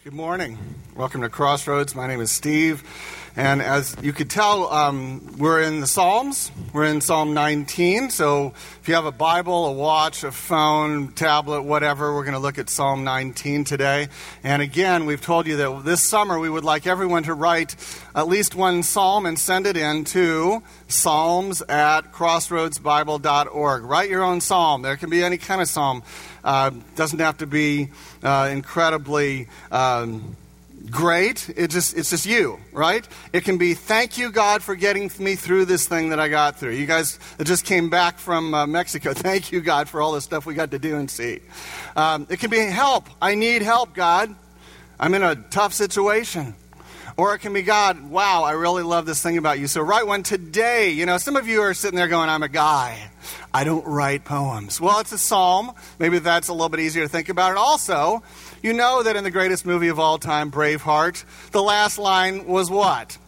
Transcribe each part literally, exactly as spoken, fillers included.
Good morning. Welcome to Crossroads. My name is Steve. And as you could tell, um, we're in the Psalms. We're in Psalm nineteen. So if you have a Bible, a watch, a phone, tablet, whatever, we're going to look at Psalm nineteen today. And again, we've told you that this summer we would like everyone to write at least one psalm and send it in to psalms at crossroads bible dot org. Write your own psalm. There can be any kind of psalm. Uh, doesn't have to be uh, incredibly um, great. It just it's just you, right? It can be, thank you, God, for getting me through this thing that I got through. You guys that just came back from uh, Mexico, thank you, God, for all the stuff we got to do and see. Um, it can be, help. I need help, God. I'm in a tough situation. Or it can be, God, wow, I really love this thing about you. So write one today. You know, some of you are sitting there going, I'm a guy. I don't write poems. Well, it's a psalm. Maybe that's a little bit easier to think about it. Also, you know that in the greatest movie of all time, Braveheart, the last line was what?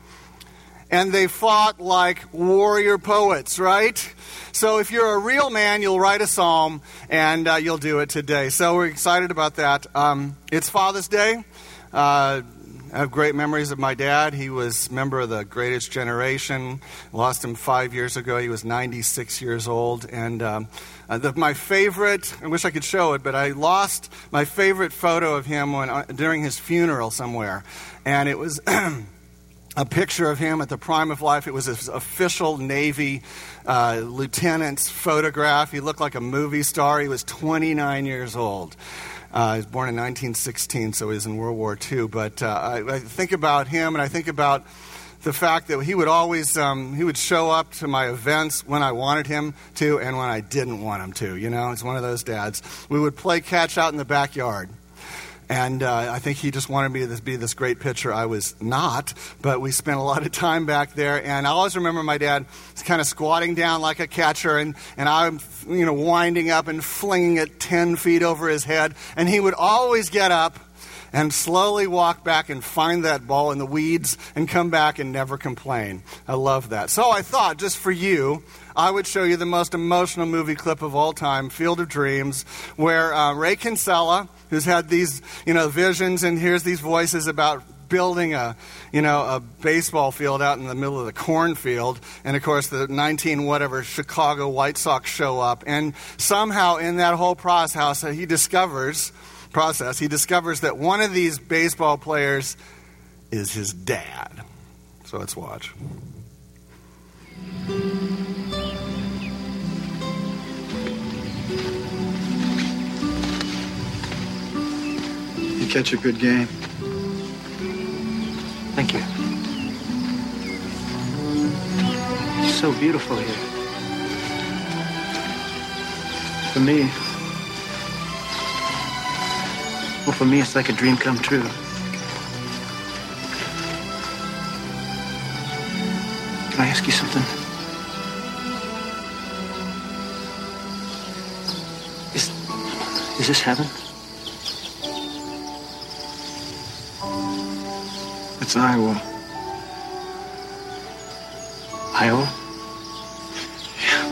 And they fought like warrior poets, right? So if you're a real man, you'll write a psalm, and uh, you'll do it today. So we're excited about that. Um, it's Father's Day. Uh I have great memories of my dad. He was a member of the Greatest Generation. Lost him five years ago. He was ninety-six years old. And um, uh, the, my favorite, I wish I could show it, but I lost my favorite photo of him when uh, during his funeral somewhere. And it was a picture of him at the prime of life. It was his official Navy uh, lieutenant's photograph. He looked like a movie star. He was twenty-nine years old. Uh, he was born in nineteen sixteen, so he was in World War Two. But uh, I, I think about him, and I think about the fact that he would always um, he would show up to my events when I wanted him to and when I didn't want him to. You know, he's one of those dads. We would play catch out in the backyard. And uh, I think he just wanted me to be this great pitcher. I was not, but we spent a lot of time back there. And I always remember my dad kind of squatting down like a catcher, and, and I'm, you know, winding up and flinging it ten feet over his head. And he would always get up and slowly walk back and find that ball in the weeds and come back and never complain. I love that. So I thought, just for you, I would show you the most emotional movie clip of all time, Field of Dreams, where uh, Ray Kinsella, who's had these, you know, visions and hears these voices about building a, you know, a baseball field out in the middle of the cornfield, and of course the nineteen whatever Chicago White Sox show up, and somehow in that whole process he discovers, process he discovers that one of these baseball players is his dad. So let's watch. You catch a good game. Thank you. It's so beautiful here. For me, well, for me, it's like a dream come true. Can I ask you something? Is, is this heaven? It's Iowa. Iowa? Yeah.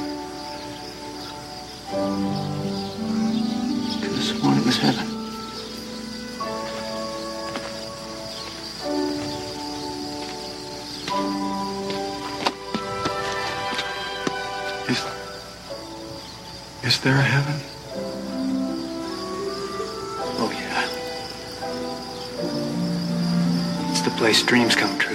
Could have sworn it was heaven. Is, is there a heaven? Oh, yeah. It's the place dreams come true.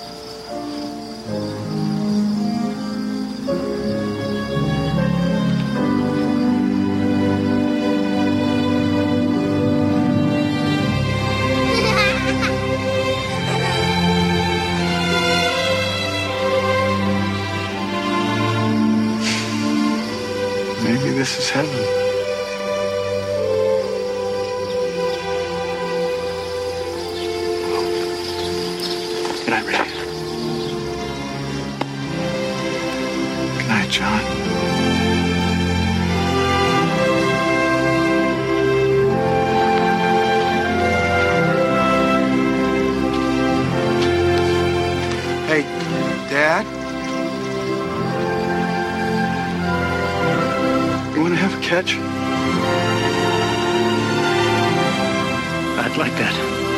Maybe this is heaven. Good night, Ray. Good night, John. Hey, Dad? You want to have a catch? I'd like that.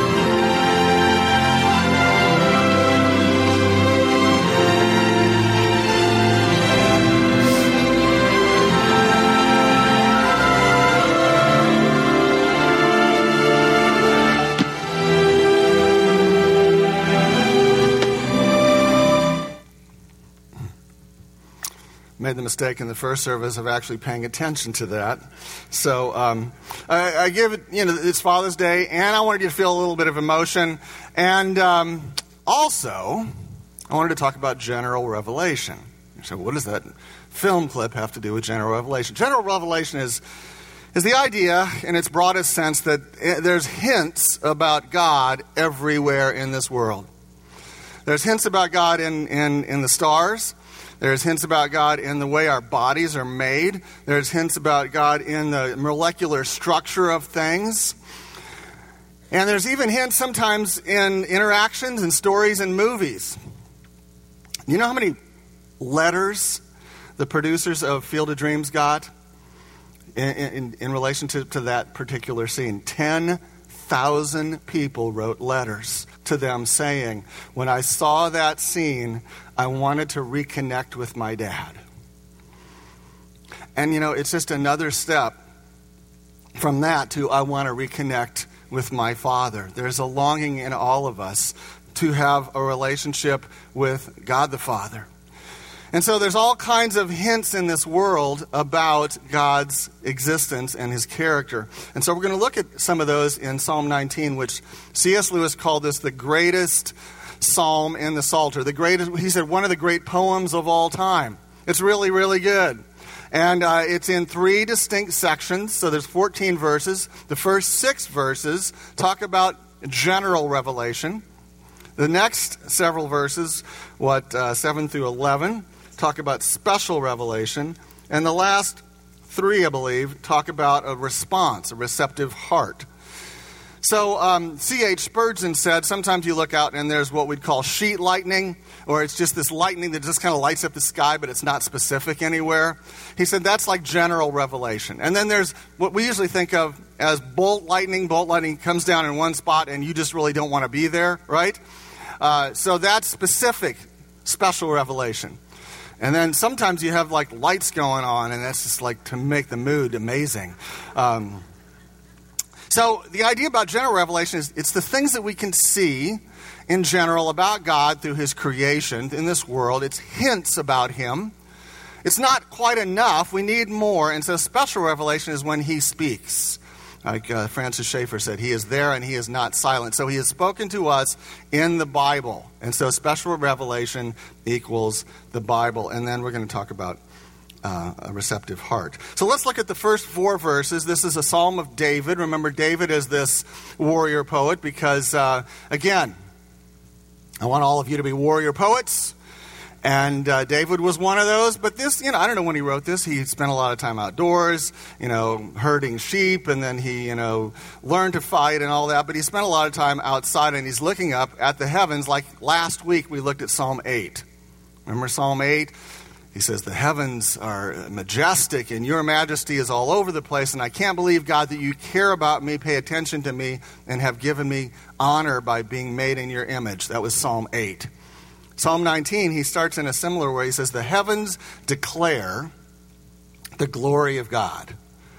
the mistake in the first service of actually paying attention to that. So um, I, I give it, you know, it's Father's Day, and I wanted you to feel a little bit of emotion. And um, also, I wanted to talk about general revelation. So what does that film clip have to do with general revelation? General revelation is is the idea, in its broadest sense, that there's hints about God everywhere in this world. There's hints about God in, in, in the stars. There's hints about God in the way our bodies are made. There's hints about God in the molecular structure of things. And there's even hints sometimes in interactions and stories and movies. You know how many letters the producers of Field of Dreams got in, in, in relation to, to that particular scene? ten thousand people wrote letters to them saying, when I saw that scene, I wanted to reconnect with my dad. And you know, it's just another step from that to I want to reconnect with my father. There's a longing in all of us to have a relationship with God the Father. And so there's all kinds of hints in this world about God's existence and his character. And so we're going to look at some of those in Psalm nineteen, which C S Lewis called this the greatest psalm in the Psalter. The greatest, he said, one of the great poems of all time. It's really, really good. And uh, it's in three distinct sections, so there's fourteen verses. The first six verses talk about general revelation. The next several verses, what, uh, seven through eleven, talk about special revelation. And the last three, I believe, talk about a response, a receptive heart. So um, C H Spurgeon said, sometimes you look out and there's what we'd call sheet lightning, or it's just this lightning that just kind of lights up the sky, but it's not specific anywhere. He said that's like general revelation. And then there's what we usually think of as bolt lightning. Bolt lightning comes down in one spot and you just really don't want to be there, right? Uh, so that's specific, special revelation. And then sometimes you have like lights going on, and that's just like to make the mood amazing. Um, so the idea about general revelation is it's the things that we can see in general about God through his creation in this world. It's hints about him. It's not quite enough. We need more. And so special revelation is when he speaks. Like uh, Francis Schaeffer said, he is there and he is not silent. So he has spoken to us in the Bible. And so special revelation equals the Bible. And then we're going to talk about uh, a receptive heart. So let's look at the first four verses. This is a Psalm of David. Remember, David is this warrior poet because, uh, again, I want all of you to be warrior poets. And uh, David was one of those. But this, you know, I don't know when he wrote this. He spent a lot of time outdoors, you know, herding sheep. And then he, you know, learned to fight and all that. But he spent a lot of time outside, and he's looking up at the heavens. Like last week, we looked at Psalm eight. Remember Psalm eight? He says, the heavens are majestic, and your majesty is all over the place. And I can't believe, God, that you care about me, pay attention to me, and have given me honor by being made in your image. That was Psalm eight. Psalm nineteen, he starts in a similar way. He says, the heavens declare the glory of God.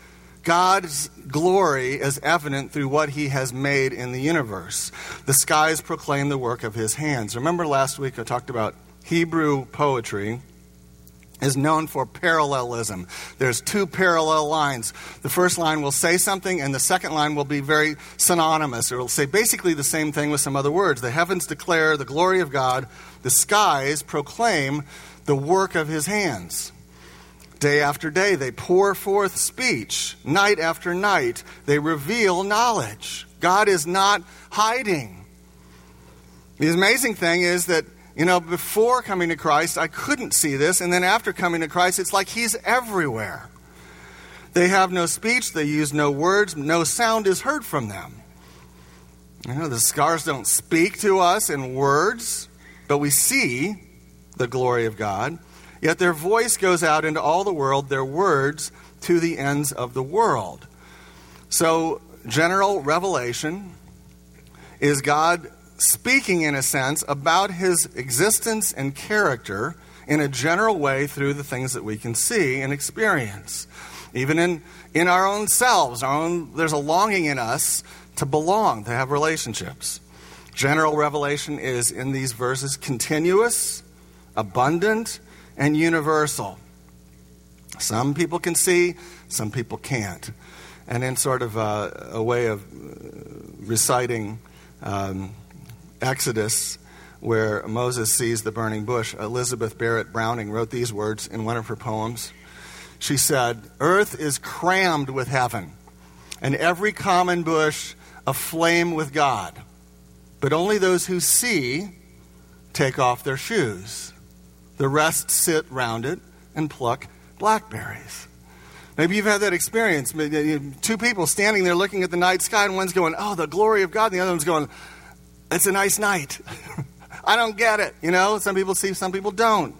God's glory is evident through what he has made in the universe. The skies proclaim the work of his hands. Remember last week I talked about Hebrew poetry is known for parallelism. There's two parallel lines. The first line will say something, and the second line will be very synonymous. It will say basically the same thing with some other words. The heavens declare the glory of God. The skies proclaim the work of his hands. Day after day, they pour forth speech. Night after night, they reveal knowledge. God is not hiding. The amazing thing is that, you know, before coming to Christ, I couldn't see this. And then after coming to Christ, it's like he's everywhere. They have no speech. They use no words. No sound is heard from them. You know, the stars don't speak to us in words, but we see the glory of God. Yet their voice goes out into all the world, their words to the ends of the world. So, general revelation is God speaking, in a sense, about his existence and character in a general way through the things that we can see and experience. Even in, in our own selves, our own, there's a longing in us to belong, to have relationships. General revelation is, in these verses, continuous, abundant, and universal. Some people can see, some people can't. And in sort of a, a way of reciting um, Exodus, where Moses sees the burning bush, Elizabeth Barrett Browning wrote these words in one of her poems. She said, "Earth is crammed with heaven, and every common bush aflame with God. But only those who see take off their shoes. The rest sit round it and pluck blackberries." Maybe you've had that experience. Two people standing there looking at the night sky, and one's going, "Oh, the glory of God," and the other one's going, "It's a nice night." I don't get it. You know, some people see, some people don't.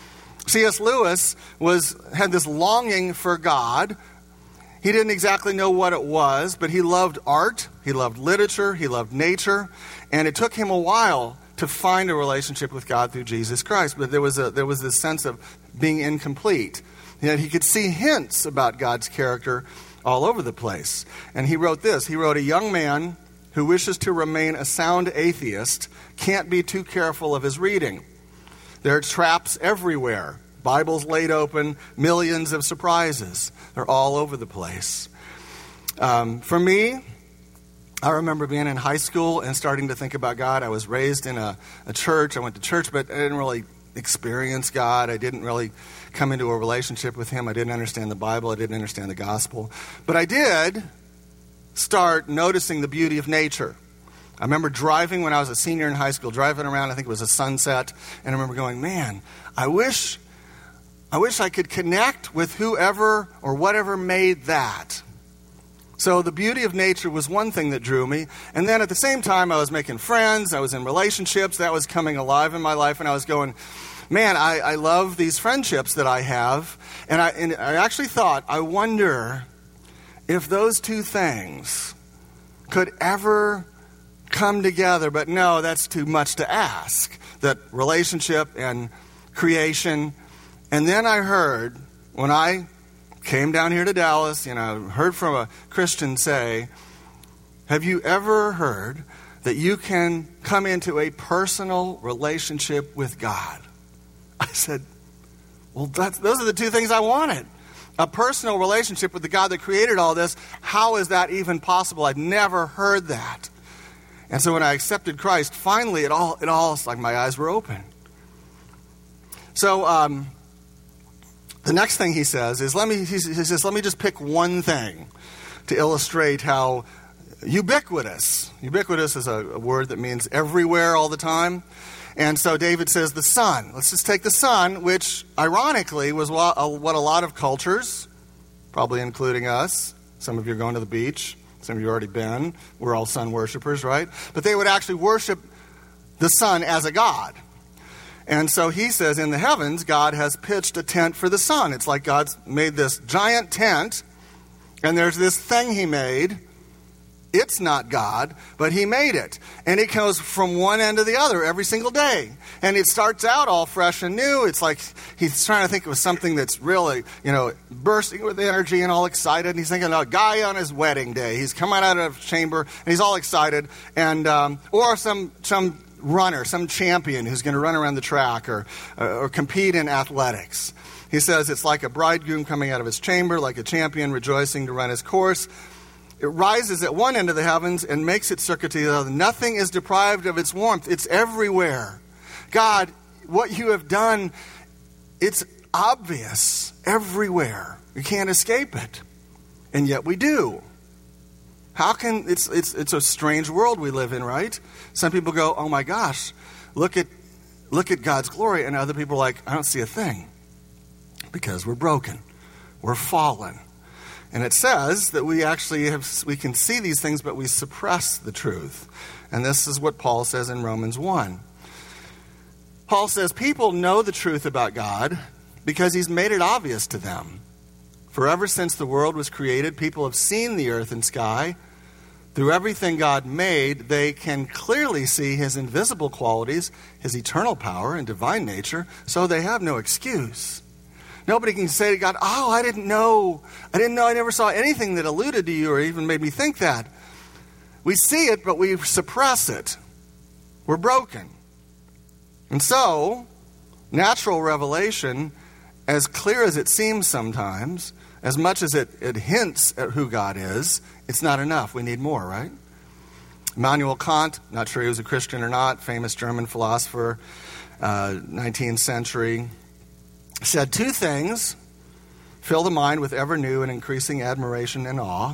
C S Lewis was had this longing for God. He didn't exactly know what it was, but he loved art, he loved literature, he loved nature, and it took him a while to find a relationship with God through Jesus Christ. But there was a there was this sense of being incomplete. Yet he could see hints about God's character all over the place. And he wrote this. He wrote, "A young man who wishes to remain a sound atheist can't be too careful of his reading. There are traps everywhere. Bibles laid open, millions of surprises. They're all over the place." Um, for me, I remember being in high school and starting to think about God. I was raised in a, a church. I went to church, but I didn't really experience God. I didn't really come into a relationship with him. I didn't understand the Bible. I didn't understand the gospel. But I did start noticing the beauty of nature. I remember driving when I was a senior in high school, driving around, I think it was a sunset, and I remember going, man, I wish I wish I could connect with whoever or whatever made that. So the beauty of nature was one thing that drew me. And then at the same time, I was making friends. I was in relationships. That was coming alive in my life. And I was going, man, I, I love these friendships that I have. And I, and I actually thought, I wonder if those two things could ever come together. But no, that's too much to ask. That relationship and creation. And then I heard, when I came down here to Dallas, you know, heard from a Christian say, have you ever heard that you can come into a personal relationship with God? I said, well, that's, those are the two things I wanted. A personal relationship with the God that created all this. How is that even possible? I'd never heard that. And so when I accepted Christ, finally it all, it all, it's like my eyes were open. So, um, the next thing he says is, let me, he says, let me just pick one thing to illustrate how ubiquitous, ubiquitous is a, a word that means everywhere all the time. And so David says the sun. Let's just take the sun, which ironically was what a, what a lot of cultures, probably including us, some of you are going to the beach, some of you have already been, we're all sun worshipers, right? But they would actually worship the sun as a god. And so he says, in the heavens, God has pitched a tent for the sun. It's like God's made this giant tent, and there's this thing he made. It's not God, but he made it. And it goes from one end to the other every single day. And it starts out all fresh and new. It's like he's trying to think of something that's really, you know, bursting with energy and all excited. And he's thinking about a guy on his wedding day. He's coming out of a chamber, and he's all excited. And um, or some some... runner, some champion who's going to run around the track or, or compete in athletics. He says it's like a bridegroom coming out of his chamber, like a champion rejoicing to run his course. It rises at one end of the heavens and makes its circuit to the other. Nothing is deprived of its warmth. It's everywhere. God, what you have done, it's obvious everywhere. You can't escape it. And yet we do. How can, it's it's it's a strange world we live in, right? Some people go, oh my gosh, look at look at God's glory. And other people are like, I don't see a thing. Because we're broken. We're fallen. And it says that we actually have, we can see these things, but we suppress the truth. And this is what Paul says in Romans one. Paul says, people know the truth about God because he's made it obvious to them. For ever since the world was created, people have seen the earth and sky. Through everything God made, they can clearly see his invisible qualities, his eternal power and divine nature, so they have no excuse. Nobody can say to God, oh, I didn't know. I didn't know. I never saw anything that alluded to you or even made me think that. We see it, but we suppress it. We're broken. And so, natural revelation as clear as it seems sometimes, as much as it, it hints at who God is, it's not enough. We need more, right? Immanuel Kant, not sure he was a Christian or not, famous German philosopher, uh, nineteenth century, said two things fill the mind with ever new and increasing admiration and awe: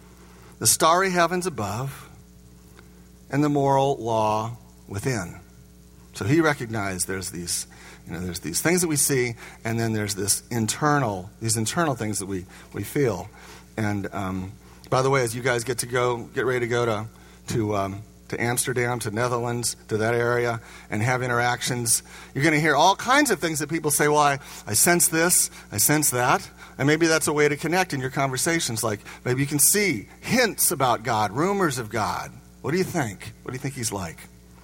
the starry heavens above and the moral law within. So he recognized there's these, you know, there's these things that we see, and then there's this internal, these internal things that we, we feel. And um, by the way, as you guys get to go, get ready to go to to um, to Amsterdam, to Netherlands, to that area, and have interactions, you're going to hear all kinds of things that people say, well, I, I sense this, I sense that. And maybe that's a way to connect in your conversations. Like maybe you can see hints about God, rumors of God. What do you think? What do you think he's like?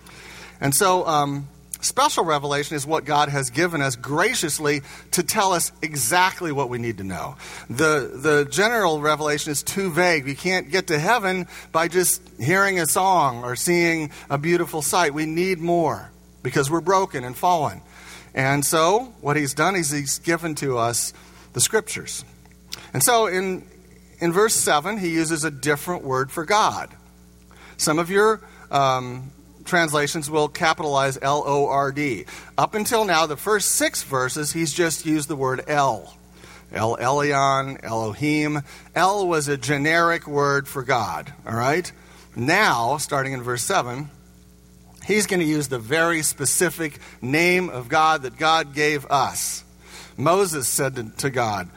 And so um, special revelation is what God has given us graciously to tell us exactly what we need to know. The, the general revelation is too vague. We can't get to heaven by just hearing a song or seeing a beautiful sight. We need more because we're broken and fallen. And so what he's done is he's given to us the scriptures. And so in in verse seven, he uses a different word for God. Some of your um, translations will capitalize L O R D. Up until now, the first six verses, he's just used the word El. El Elyon, Elohim. El was a generic word for God, all right? Now, starting in verse seven, he's going to use the very specific name of God that God gave us. Moses said to, to God,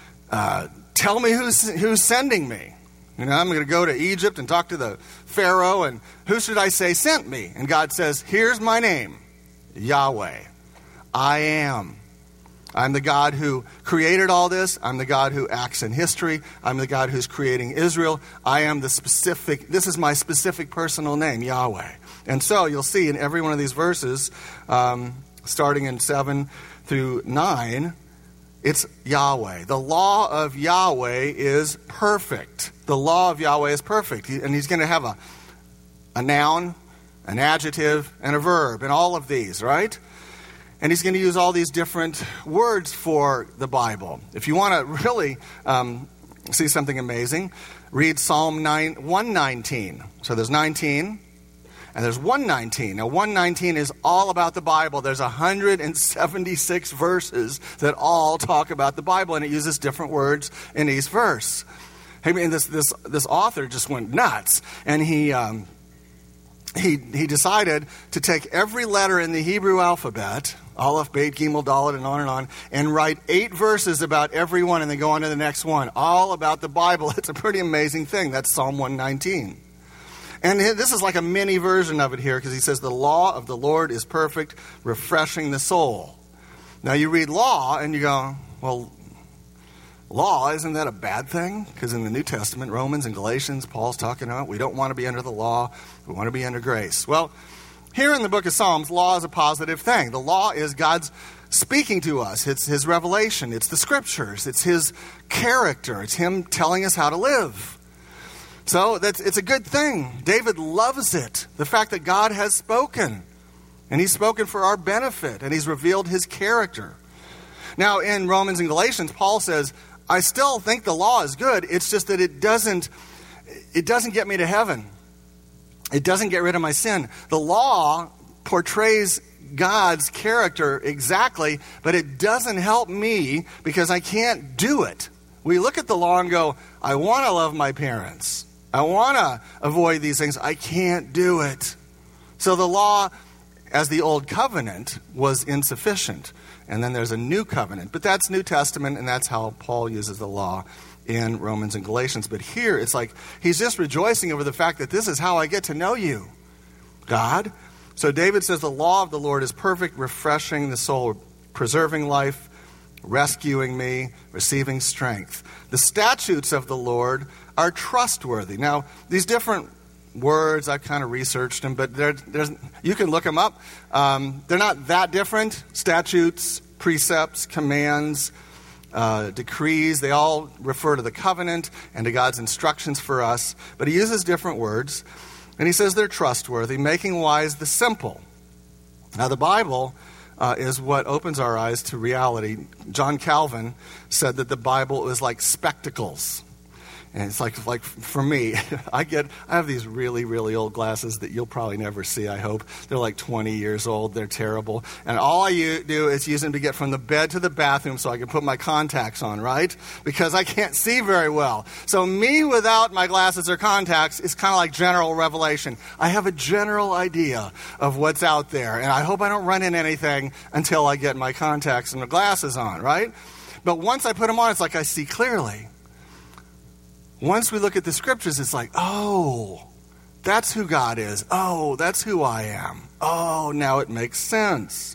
uh, tell me who's, who's sending me. You know, I'm going to go to Egypt and talk to the Pharaoh, and who should I say sent me? And God says, here's my name, Yahweh. I am. I'm the God who created all this. I'm the God who acts in history. I'm the God who's creating Israel. I am the specific, this is my specific personal name, Yahweh. And so you'll see in every one of these verses, um, starting in seven through nine, it's Yahweh. The law of Yahweh is perfect. The law of Yahweh is perfect. And he's going to have a, a noun, an adjective, and a verb, and all of these, right? And he's going to use all these different words for the Bible. If you want to really um, see something amazing, read Psalm one nineteen. So there's nineteen, and there's one nineteen. Now, one nineteen is all about the Bible. There's one hundred seventy-six verses that all talk about the Bible, and it uses different words in each verse. I mean, this this this author just went nuts, and he um, he he decided to take every letter in the Hebrew alphabet, Aleph, Beit, Gimel, Dalet, and on and on, and write eight verses about every one, and then go on to the next one, all about the Bible. It's a pretty amazing thing. That's Psalm one nineteen. And this is like a mini version of it here, because he says, the law of the Lord is perfect, refreshing the soul. Now you read law, and you go, well, law, isn't that a bad thing? Because in the New Testament, Romans and Galatians, Paul's talking about, we don't want to be under the law, we want to be under grace. Well, here in the book of Psalms, law is a positive thing. The law is God's speaking to us. It's his revelation. It's the scriptures. It's his character. It's him telling us how to live. So that's it's a good thing. David loves it. The fact that God has spoken. And he's spoken for our benefit. And he's revealed his character. Now in Romans and Galatians, Paul says, I still think the law is good. It's just that it doesn't, it doesn't get me to heaven. It doesn't get rid of my sin. The law portrays God's character exactly, but it doesn't help me because I can't do it. We look at the law and go, I want to love my parents. I want to avoid these things. I can't do it. So the law, as the old covenant, was insufficient. And then there's a new covenant. But that's New Testament, and that's how Paul uses the law in Romans and Galatians. But here, it's like he's just rejoicing over the fact that this is how I get to know you, God. So David says the law of the Lord is perfect, refreshing the soul, preserving life, rescuing me, receiving strength. The statutes of the Lord are trustworthy. Now, these different words, I've kind of researched them, but they're, there's, you can look them up. Um, they're not that different. Statutes, precepts, commands, uh, decrees, they all refer to the covenant and to God's instructions for us. But he uses different words, and he says they're trustworthy, making wise the simple. Now, the Bible uh, is what opens our eyes to reality. John Calvin said that the Bible is like spectacles. And it's like, like for me, I get, I have these really, really old glasses that you'll probably never see, I hope. They're like twenty years old. They're terrible. And all I u- do is use them to get from the bed to the bathroom so I can put my contacts on, right? Because I can't see very well. So me without my glasses or contacts is kind of like general revelation. I have a general idea of what's out there. And I hope I don't run into anything until I get my contacts and the glasses on, right? But once I put them on, it's like I see clearly. Once we look at the scriptures, it's like, oh, that's who God is. Oh, that's who I am. Oh, now it makes sense.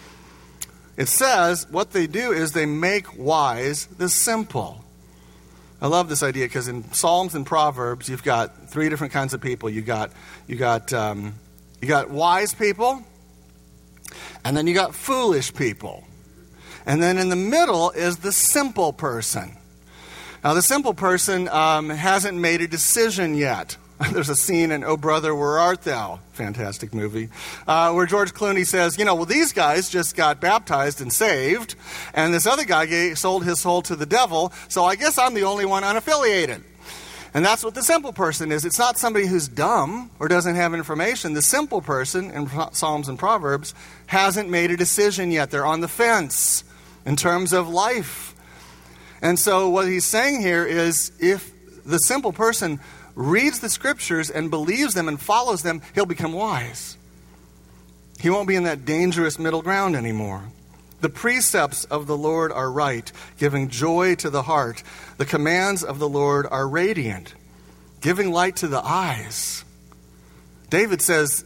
It says what they do is they make wise the simple. I love this idea because in Psalms and Proverbs, you've got three different kinds of people. You got you got um, you got wise people, and then you got foolish people, and then in the middle is the simple person. Now, the simple person um, hasn't made a decision yet. There's a scene in Oh Brother, Where Art Thou? Fantastic movie. Uh, where George Clooney says, you know, well, these guys just got baptized and saved, and this other guy gave, sold his soul to the devil, so I guess I'm the only one unaffiliated. And that's what the simple person is. It's not somebody who's dumb or doesn't have information. The simple person in Psalms and Proverbs hasn't made a decision yet. They're on the fence in terms of life. And so what he's saying here is if the simple person reads the scriptures and believes them and follows them, he'll become wise. He won't be in that dangerous middle ground anymore. The precepts of the Lord are right, giving joy to the heart. The commands of the Lord are radiant, giving light to the eyes. David says,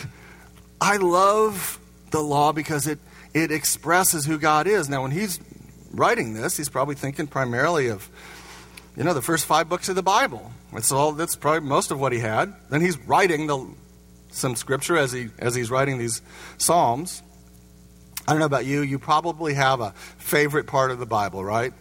I love the law because it, it expresses who God is. Now, when he's writing this, he's probably thinking primarily of, you know, the first five books of the Bible. That's all. That's probably most of what he had. Then he's writing the, some scripture as he as he's writing these Psalms. I don't know about you. You probably have a favorite part of the Bible, right?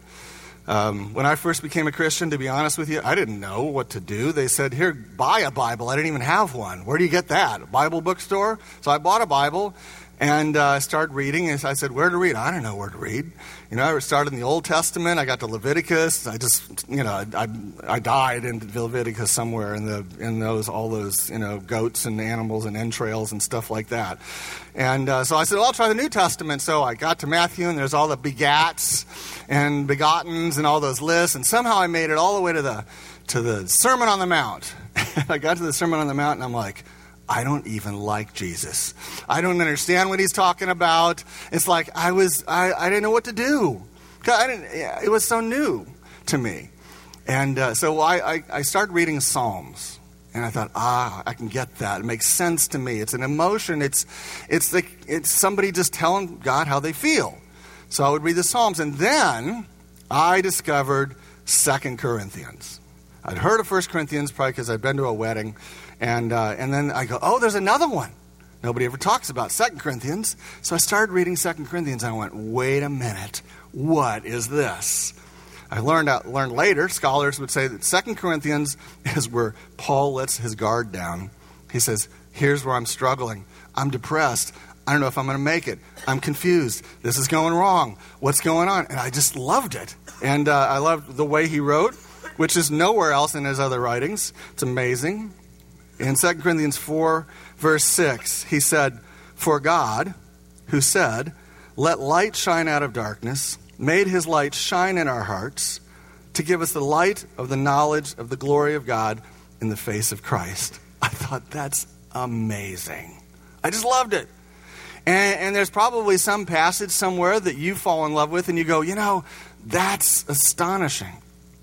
Um, when I first became a Christian, to be honest with you, I didn't know what to do. They said, here, buy a Bible. I didn't even have one. Where do you get that? A Bible bookstore? So I bought a Bible. And uh, I started reading, and I said, where to read? I don't know where to read. You know, I started in the Old Testament. I got to Leviticus. I just, you know, I I died in Leviticus somewhere in the in those all those you know goats and animals and entrails and stuff like that. And uh, so I said, well, I'll try the New Testament. So I got to Matthew, and there's all the begats and begottens and all those lists. And somehow I made it all the way to the to the Sermon on the Mount. I got to the Sermon on the Mount, and I'm like, I don't even like Jesus. I don't understand what he's talking about. It's like I was, I, I didn't know what to do. I didn't, it was so new to me. And uh, so I, I, I started reading Psalms. And I thought, ah, I can get that. It makes sense to me. It's an emotion. It's, it's, the, it's somebody just telling God how they feel. So I would read the Psalms. And then I discovered Second Corinthians. I'd heard of First Corinthians probably because I'd been to a wedding. And uh, and then I go, oh, there's another one. Nobody ever talks about Second Corinthians. So I started reading Second Corinthians, and I went, wait a minute. What is this? I learned out, learned later, scholars would say that Second Corinthians is where Paul lets his guard down. He says, here's where I'm struggling. I'm depressed. I don't know if I'm going to make it. I'm confused. This is going wrong. What's going on? And I just loved it. And uh, I loved the way he wrote, which is nowhere else in his other writings. It's amazing. In Second Corinthians four, verse six, he said, for God, who said, let light shine out of darkness, made his light shine in our hearts to give us the light of the knowledge of the glory of God in the face of Christ. I thought, that's amazing. I just loved it. And, and there's probably some passage somewhere that you fall in love with and you go, you know, that's astonishing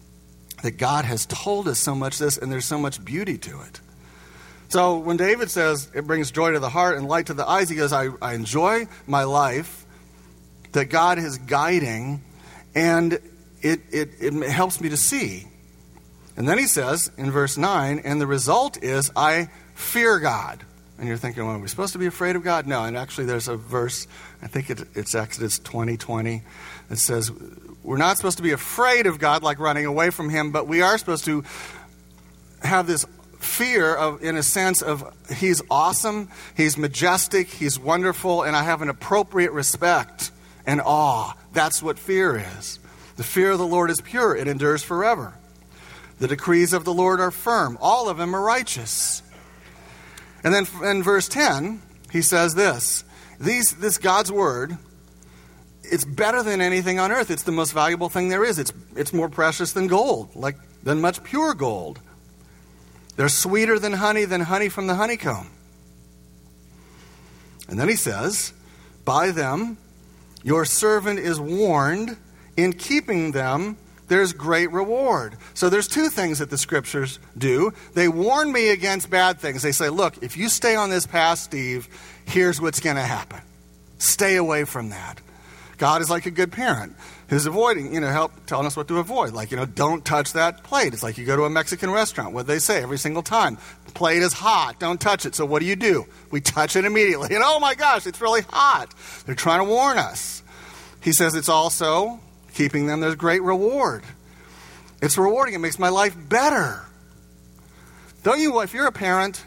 that God has told us so much this and there's so much beauty to it. So when David says it brings joy to the heart and light to the eyes, he goes, I, I enjoy my life that God is guiding, and it, it, it helps me to see. And then he says in verse nine, and the result is I fear God. And you're thinking, well, are we supposed to be afraid of God? No, and actually there's a verse, I think it, it's Exodus twenty twenty, that says we're not supposed to be afraid of God like running away from him, but we are supposed to have this fear of, in a sense of he's awesome, he's majestic, he's wonderful, and I have an appropriate respect and awe. That's what fear is. The fear of the Lord is pure. It endures forever. The decrees of the Lord are firm. All of them are righteous. And then in verse ten, he says this. These, this God's word, it's better than anything on earth. It's the most valuable thing there is. It's, it's more precious than gold, like than much pure gold. They're sweeter than honey, than honey from the honeycomb. And then he says, by them your servant is warned. In keeping them, there's great reward. So there's two things that the scriptures do. They warn me against bad things. They say, look, if you stay on this path, Steve, here's what's going to happen. Stay away from that. God is like a good parent who's avoiding, you know, help telling us what to avoid. Like, you know, don't touch that plate. It's like you go to a Mexican restaurant. What do they say every single time? The plate is hot. Don't touch it. So what do you do? We touch it immediately. And oh my gosh, it's really hot. They're trying to warn us. He says it's also keeping them, there's great reward. It's rewarding. It makes my life better. Don't you, if you're a parent,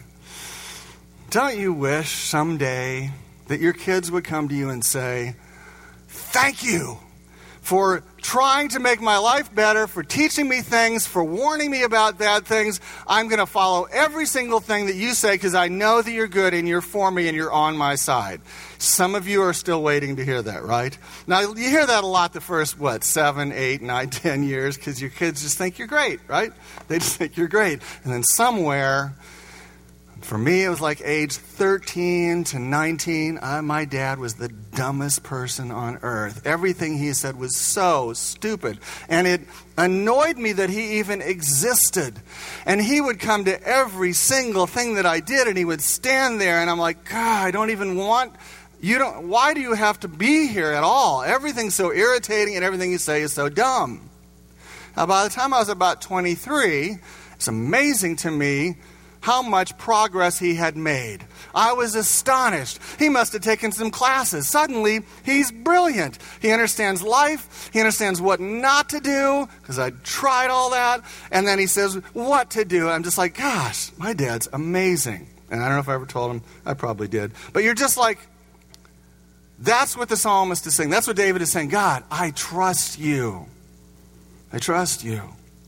don't you wish someday that your kids would come to you and say, thank you for trying to make my life better, for teaching me things, for warning me about bad things. I'm going to follow every single thing that you say because I know that you're good and you're for me and you're on my side. Some of you are still waiting to hear that, right? Now, you hear that a lot the first, what, seven, eight, nine, ten years because your kids just think you're great, right? They just think you're great. And then somewhere, for me, it was like age thirteen to nineteen. I, my dad was the dumbest person on earth. Everything he said was so stupid. And it annoyed me that he even existed. And he would come to every single thing that I did, and he would stand there, and I'm like, God, I don't even want... You don't. Why do you have to be here at all? Everything's so irritating, and everything you say is so dumb. Now, by the time I was about twenty-three, it's amazing to me how much progress he had made. I was astonished. He must have taken some classes. Suddenly, he's brilliant. He understands life. He understands what not to do, because I tried all that. And then he says what to do. I'm just like, gosh, my dad's amazing. And I don't know if I ever told him. I probably did. But you're just like, that's what the psalmist is saying. That's what David is saying. God, I trust you. I trust you.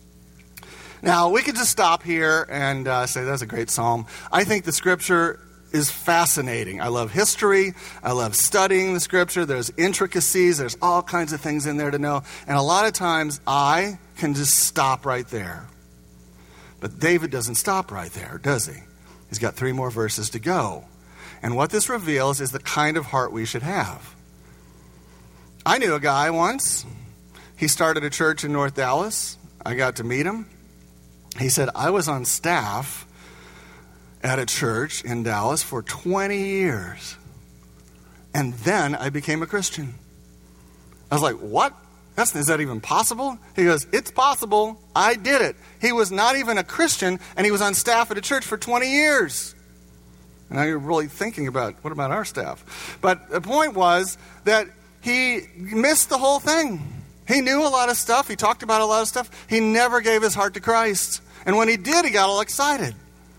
Now, we could just stop here and uh, say that's a great psalm. I think the scripture is fascinating. I love history. I love studying the scripture. There's intricacies. There's all kinds of things in there to know. And a lot of times I can just stop right there. But David doesn't stop right there, does he? He's got three more verses to go. And what this reveals is the kind of heart we should have. I knew a guy once. He started a church in North Dallas. I got to meet him. He said, I was on staff at a church in Dallas for twenty years. And then I became a Christian. I was like, what? That's, is that even possible? He goes, it's possible. I did it. He was not even a Christian, and he was on staff at a church for twenty years. And now you're really thinking about, what about our staff? But the point was that he missed the whole thing. He knew a lot of stuff. He talked about a lot of stuff. He never gave his heart to Christ. And when he did, he got all excited.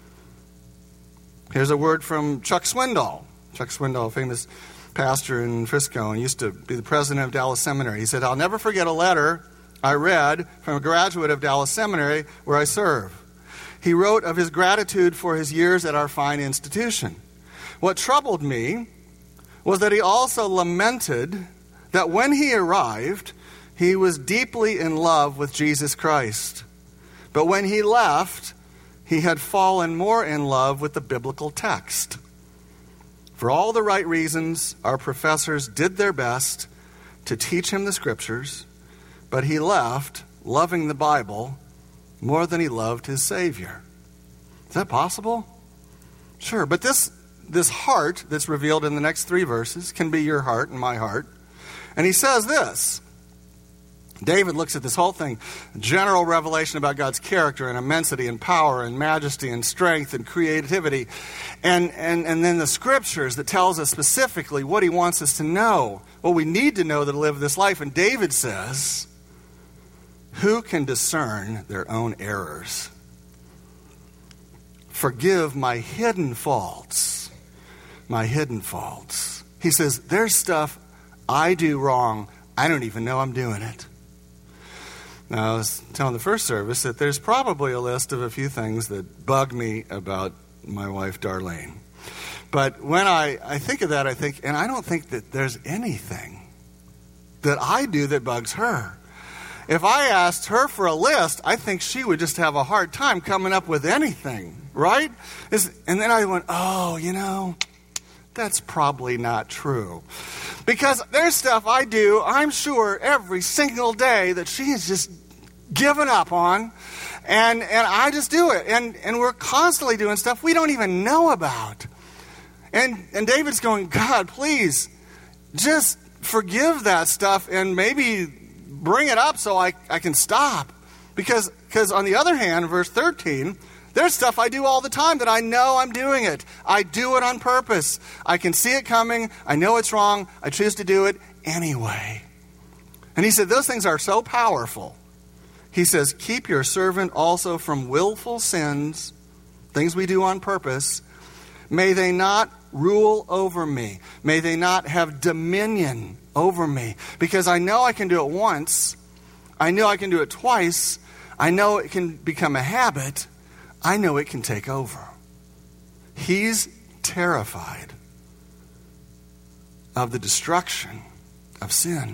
Here's a word from Chuck Swindoll. Chuck Swindoll, famous pastor in Frisco, and used to be the president of Dallas Seminary. He said, I'll never forget a letter I read from a graduate of Dallas Seminary where I serve. He wrote of his gratitude for his years at our fine institution. What troubled me was that he also lamented that when he arrived, he was deeply in love with Jesus Christ. But when he left, he had fallen more in love with the biblical text. For all the right reasons, our professors did their best to teach him the scriptures, but he left loving the Bible more than he loved his Savior. Is that possible? Sure, but this, this heart that's revealed in the next three verses can be your heart and my heart. And he says this. David looks at this whole thing, general revelation about God's character and immensity and power and majesty and strength and creativity. And, and, and then the scriptures that tells us specifically what he wants us to know, what we need to know to live this life. And David says, who can discern their own errors? forgive my hidden faults. My hidden faults. He says, there's stuff I do wrong. I don't even know I'm doing it. Now, I was telling the first service that there's probably a list of a few things that bug me about my wife, Darlene. But when I, I think of that, I think, and I don't think that there's anything that I do that bugs her. If I asked her for a list, I think she would just have a hard time coming up with anything, right? And then I went, oh, you know, that's probably not true. Because there's stuff I do, I'm sure, every single day that she has just given up on. And and I just do it. And, and we're constantly doing stuff we don't even know about. And and David's going, God, please, just forgive that stuff and maybe bring it up so I, I can stop. Because because on the other hand, verse thirteen, there's stuff I do all the time that I know I'm doing it. I do it on purpose. I can see it coming. I know it's wrong. I choose to do it anyway. And he said, those things are so powerful. He says, keep your servant also from willful sins, things we do on purpose. May they not rule over me. May they not have dominion over me. Because I know I can do it once. I know I can do it twice. I know it can become a habit. I know it can take over. He's terrified of the destruction of sin.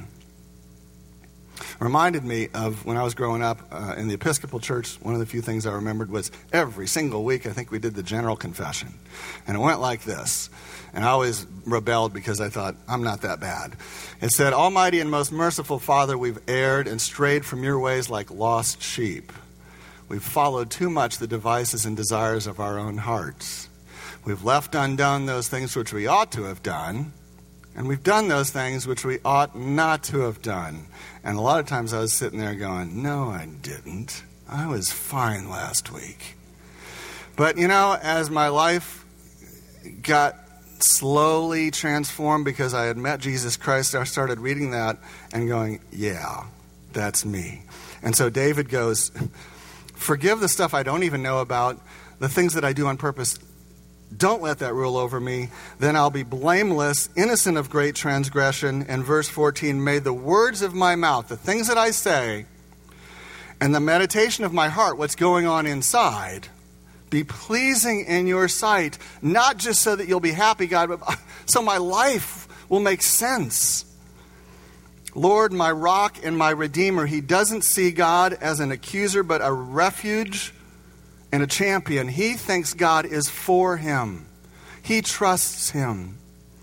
Reminded me of when I was growing up uh, in the Episcopal Church. One of the few things I remembered was every single week I think we did the general confession. And it went like this. And I always rebelled because I thought, I'm not that bad. It said, Almighty and most merciful Father, we've erred and strayed from your ways like lost sheep. We've followed too much the devices and desires of our own hearts. We've left undone those things which we ought to have done, and we've done those things which we ought not to have done. And a lot of times I was sitting there going, no, I didn't. I was fine last week. But, you know, as my life got slowly transformed because I had met Jesus Christ, I started reading that and going, yeah, that's me. And so David goes, forgive the stuff I don't even know about, the things that I do on purpose. Don't let that rule over me. Then I'll be blameless, innocent of great transgression. And verse fourteen, may the words of my mouth, the things that I say, and the meditation of my heart, what's going on inside, be pleasing in your sight. Not just so that you'll be happy, God, but so my life will make sense. Lord, my rock and my redeemer. He doesn't see God as an accuser, but a refuge and a champion. He thinks God is for him. He trusts him.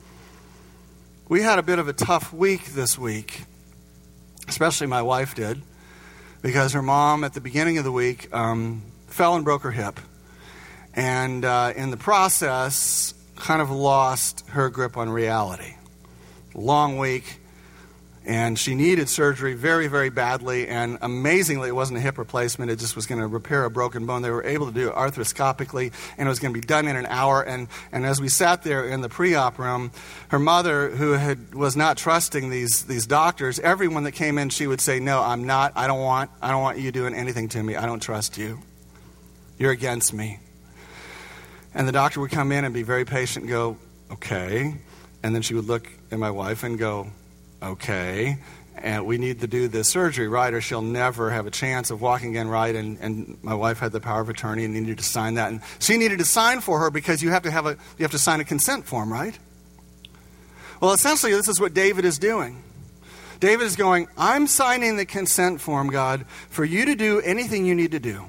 We had a bit of a tough week this week, especially my wife did, because her mom at the beginning of the week um, fell and broke her hip. And uh, in the process, kind of lost her grip on reality. Long week. And she needed surgery very, very badly. And amazingly, it wasn't a hip replacement. It just was going to repair a broken bone. They were able to do it arthroscopically, and it was going to be done in an hour. And, and as we sat there in the pre-op room, her mother, who had was not trusting these these doctors, everyone that came in, she would say, no, I'm not. I don't want, I don't want you doing anything to me. I don't trust you. You're against me. And the doctor would come in and be very patient and go, okay. And then she would look at my wife and go, okay, and we need to do this surgery, right, or she'll never have a chance of walking again, right? And, and my wife had the power of attorney and needed to sign that. And she needed to sign for her because you have to have a you have to sign a consent form, right? Well, essentially, this is what David is doing. David is going, I'm signing the consent form, God, for you to do anything you need to do.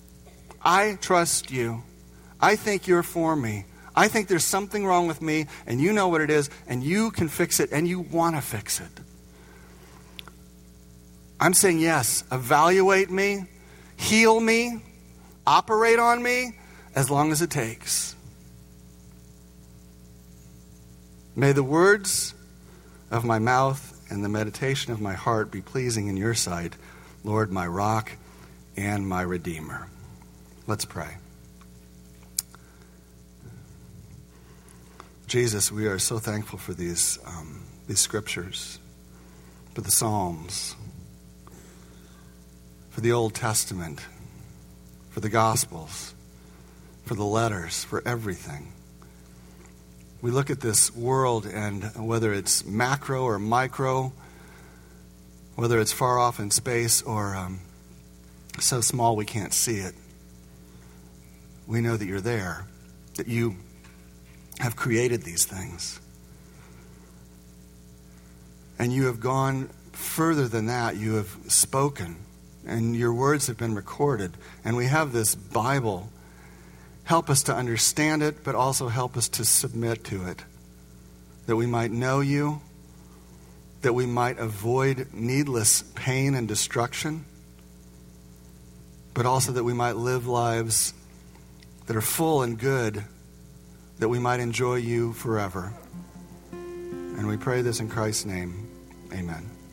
I trust you. I think you're for me. I think there's something wrong with me, and you know what it is, and you can fix it, and you want to fix it. I'm saying yes, evaluate me, heal me, operate on me, as long as it takes. May the words of my mouth and the meditation of my heart be pleasing in your sight, Lord, my rock and my redeemer. Let's pray. Jesus, we are so thankful for these um, these scriptures, for the Psalms, for the Old Testament, for the Gospels, for the letters, for everything. We look at this world, and whether it's macro or micro, whether it's far off in space or um, so small we can't see it, we know that you're there, that you have created these things. And you have gone further than that. You have spoken, and your words have been recorded. And we have this Bible. Help us to understand it, but also help us to submit to it, that we might know you, that we might avoid needless pain and destruction, but also that we might live lives that are full and good, that we might enjoy you forever. And we pray this in Christ's name. Amen.